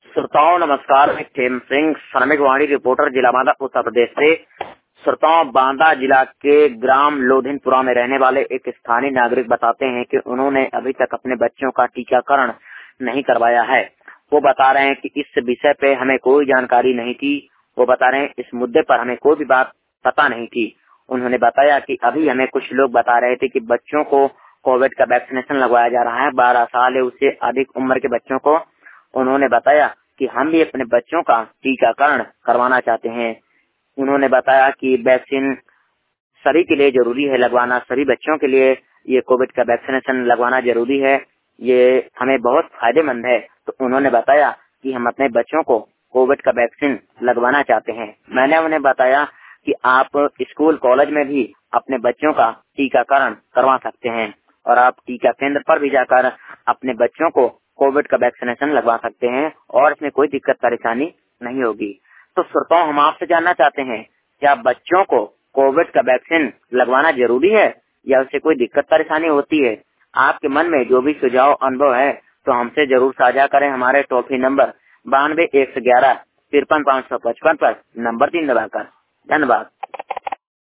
श्रोताओं नमस्कार, मैं खेम सिंह श्रमिक वाणी रिपोर्टर जिला बांदा उत्तर प्रदेश से। श्रोताओं, बांदा जिला के ग्राम लोधिनपुरा में रहने वाले एक स्थानीय नागरिक बताते हैं कि उन्होंने अभी तक अपने बच्चों का टीकाकरण नहीं करवाया है। वो बता रहे हैं कि इस विषय पे हमें कोई जानकारी नहीं थी। वो बता रहे हैं इस मुद्दे पर हमें कोई भी बात पता नहीं थी। उन्होंने बताया कि अभी हमें कुछ लोग बता रहे थे कि बच्चों को कोविड का वैक्सीनेशन लगवाया जा रहा है। 12 साल या उससे अधिक उम्र के बच्चों को। उन्होंने बताया कि हम भी अपने बच्चों का टीकाकरण करवाना चाहते हैं। उन्होंने बताया कि वैक्सीन सभी के लिए जरूरी है लगवाना, सभी बच्चों के लिए ये कोविड का वैक्सीनेशन लगवाना जरूरी है, ये हमें बहुत फायदेमंद है। तो उन्होंने बताया कि हम अपने बच्चों को कोविड का वैक्सीन लगवाना चाहते हैं। मैंने उन्हें बताया कि आप स्कूल कॉलेज में भी अपने बच्चों का टीकाकरण करवा सकते हैं और आप टीका केंद्र पर भी जाकर अपने बच्चों को कोविड का वैक्सीनेशन लगवा सकते हैं और इसमें कोई दिक्कत परेशानी नहीं होगी। तो श्रोताओं, हम आपसे जानना चाहते हैं, क्या बच्चों को कोविड का वैक्सीन लगवाना जरूरी है या उससे कोई दिक्कत परेशानी होती है? आपके मन में जो भी सुझाव अनुभव है तो हमसे जरूर साझा करें। हमारे टोल फ्री नंबर 92 111 53 555 पर नंबर 3 दबाकर। धन्यवाद।